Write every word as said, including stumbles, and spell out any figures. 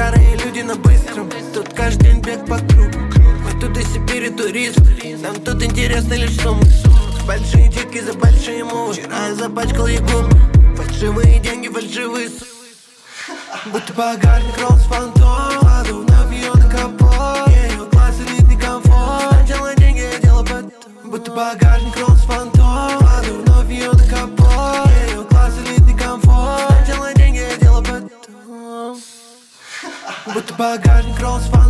Старые люди на быстром, тут каждый день бег по кругу. Мы тут из Сибири туристы, нам тут интересны лишь суммы. Большие чеки за большие мувы, вчера я запачкал ей губы. Фальшивые деньги, фальшивые суммы. Будто багажник Rolls Phantom, кладу вновь ее на капот. Ее глаз элитный комфорт. Сначала деньги, я делаю потом. Будто багажник Rolls Phantom, кладу вновь ее на капот. Ее глаз элитный комфорт. Сначала деньги, я делаю потом. Будто багажник Rolls Phantom.